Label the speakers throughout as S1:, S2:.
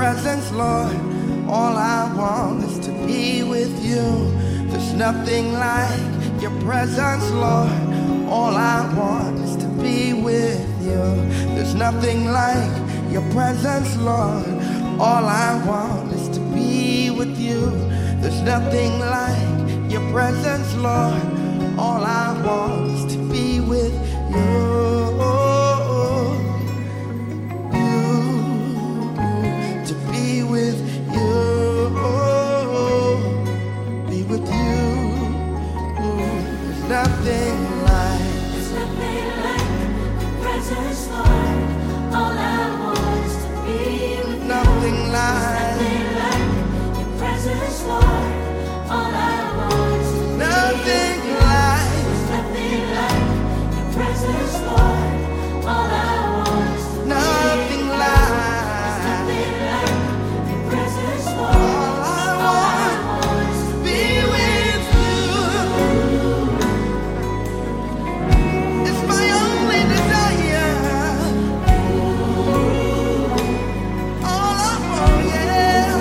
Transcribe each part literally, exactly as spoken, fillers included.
S1: presence, Lord. All I want is to be with you. There's nothing like your presence, Lord. All I want is to be with you. There's nothing like your presence, Lord. All I want is to be with you. There's nothing like your presence, Lord. All I want is to be with you. Nothing like,
S2: there's nothing like your presence, Lord. All I want is to be with
S1: nothing
S2: you.
S1: like,
S2: there's nothing like your presence, Lord. All I want is to be
S1: nothing
S2: with you.
S1: like,
S2: There's nothing like your presence, Lord. All I want is to be
S1: nothing
S2: with
S1: like,
S2: you. There's nothing like your presence, Lord.
S1: all I want is to be with you. It's my only desire. All I want, yeah.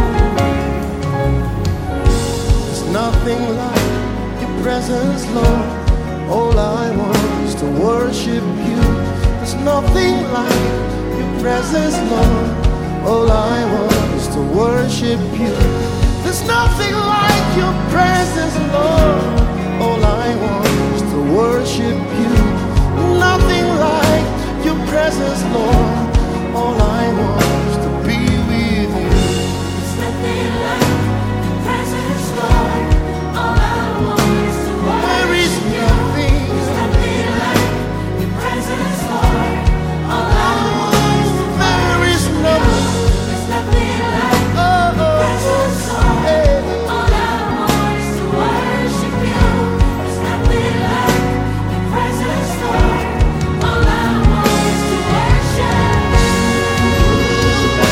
S3: There's nothing like your presence, Lord. All I want is to worship you. There's nothing like your presence, Lord. All I want is to worship you. There's nothing like your presence, Lord. All I want is to worship you. Nothing like your presence, Lord. All I want is to be with you.
S2: There's nothing like your presence, Lord. All I want is to
S3: There is
S2: worship you.
S3: nothing.
S2: There's nothing like your presence, Lord. All I want is to
S3: There is
S2: worship
S3: nothing.
S2: you. There's nothing like
S3: Oh,
S2: your
S3: oh,
S2: presence,
S3: oh,
S2: Lord.
S3: hey.
S2: All I want is to worship you. There's nothing like your presence, Lord. All I want is to worship you.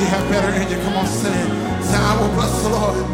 S4: you have better in you. Come on, say it. Say, I will bless the Lord